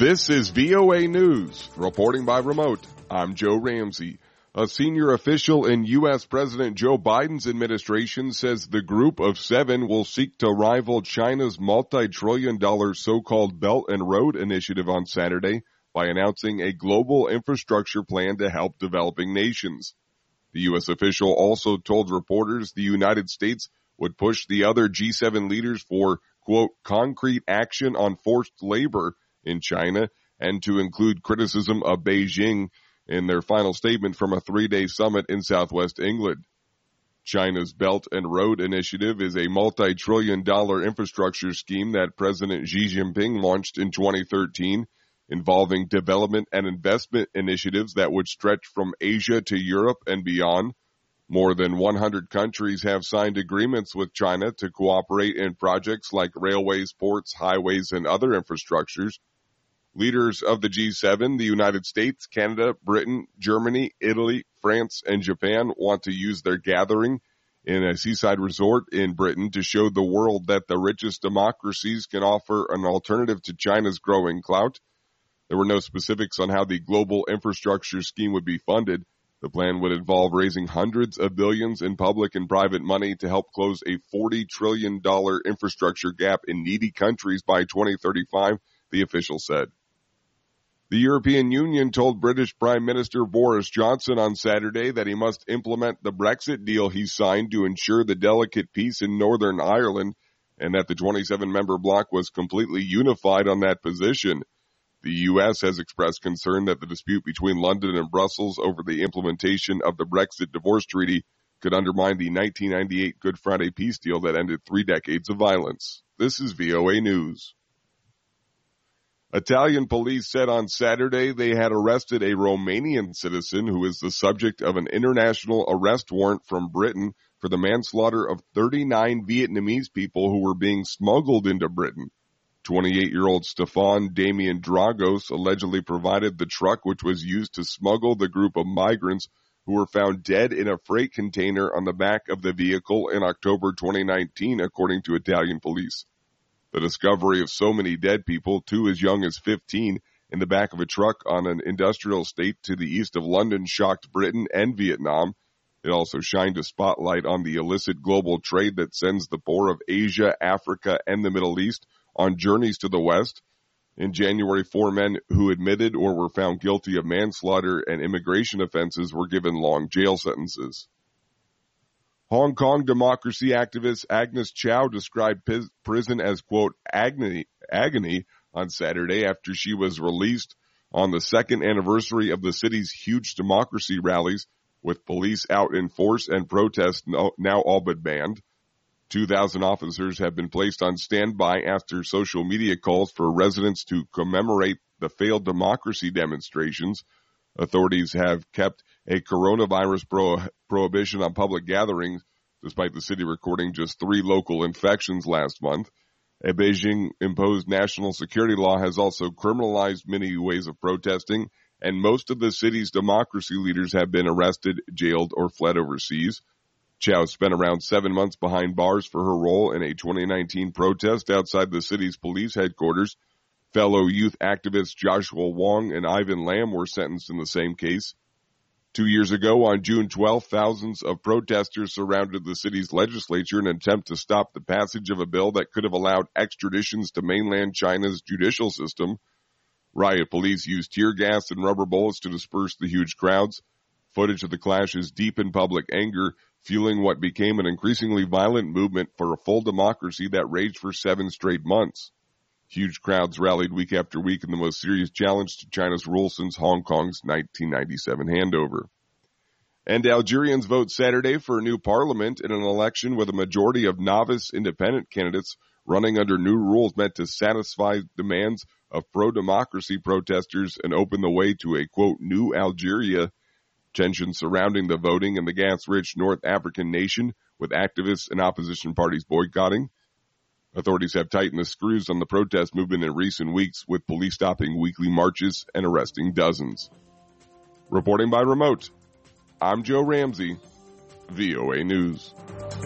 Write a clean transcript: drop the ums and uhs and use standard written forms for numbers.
This is VOA News. Reporting by remote, I'm Joe Ramsey. A senior official in U.S. President Joe Biden's administration says the Group of Seven will seek to rival China's multi-trillion-dollar so-called Belt and Road Initiative on Saturday by announcing a global infrastructure plan to help developing nations. The U.S. official also told reporters the United States would push the other G7 leaders for, quote, concrete action on forced labor in China and to include criticism of Beijing in their final statement from a 3-day summit in southwest England. China's Belt and Road Initiative is a multi-trillion-dollar infrastructure scheme that President Xi Jinping launched in 2013, involving development and investment initiatives that would stretch from Asia to Europe and beyond. More than 100 countries have signed agreements with China to cooperate in projects like railways, ports, highways, and other infrastructures. Leaders of the G7, the United States, Canada, Britain, Germany, Italy, France, and Japan want to use their gathering in a seaside resort in Britain to show the world that the richest democracies can offer an alternative to China's growing clout. There were no specifics on how the global infrastructure scheme would be funded. The plan would involve raising hundreds of billions in public and private money to help close a $40 trillion infrastructure gap in needy countries by 2035, the official said. The European Union told British Prime Minister Boris Johnson on Saturday that he must implement the Brexit deal he signed to ensure the delicate peace in Northern Ireland, and that the 27-member bloc was completely unified on that position. The U.S. has expressed concern that the dispute between London and Brussels over the implementation of the Brexit divorce treaty could undermine the 1998 Good Friday peace deal that ended 3 decades of violence. This is VOA News. Italian police said on Saturday they had arrested a Romanian citizen who is the subject of an international arrest warrant from Britain for the manslaughter of 39 Vietnamese people who were being smuggled into Britain. 28-year-old Stefan Damian Dragos allegedly provided the truck which was used to smuggle the group of migrants who were found dead in a freight container on the back of the vehicle in October 2019, according to Italian police. The discovery of so many dead people, 2 as young as 15, in the back of a truck on an industrial estate to the east of London shocked Britain and Vietnam. It also shined a spotlight on the illicit global trade that sends the poor of Asia, Africa, and the Middle East on journeys to the West. In January, 4 men who admitted or were found guilty of manslaughter and immigration offenses were given long jail sentences. Hong Kong democracy activist Agnes Chow described prison as, quote, agony on Saturday after she was released on the 2nd anniversary of the city's huge democracy rallies, with police out in force and protests now all but banned. 2,000 officers have been placed on standby after social media calls for residents to commemorate the failed democracy demonstrations. Authorities have kept a coronavirus prohibition on public gatherings, despite the city recording just 3 local infections last month. A Beijing-imposed national security law has also criminalized many ways of protesting, and most of the city's democracy leaders have been arrested, jailed, or fled overseas. Chow spent around 7 months behind bars for her role in a 2019 protest outside the city's police headquarters. Fellow youth activists Joshua Wong and Ivan Lam were sentenced in the same case. 2 years ago, on June 12th, thousands of protesters surrounded the city's legislature in an attempt to stop the passage of a bill that could have allowed extraditions to mainland China's judicial system. Riot police used tear gas and rubber bullets to disperse the huge crowds. Footage of the clashes deepened public anger, fueling what became an increasingly violent movement for a full democracy that raged for 7 straight months. Huge crowds rallied week after week in the most serious challenge to China's rule since Hong Kong's 1997 handover. And Algerians vote Saturday for a new parliament in an election with a majority of novice independent candidates running under new rules meant to satisfy demands of pro-democracy protesters and open the way to a, quote, new Algeria. Tensions surrounding the voting in the gas-rich North African nation, with activists and opposition parties boycotting. Authorities have tightened the screws on the protest movement in recent weeks, with police stopping weekly marches and arresting dozens. Reporting by remote, I'm Joe Ramsey, VOA News.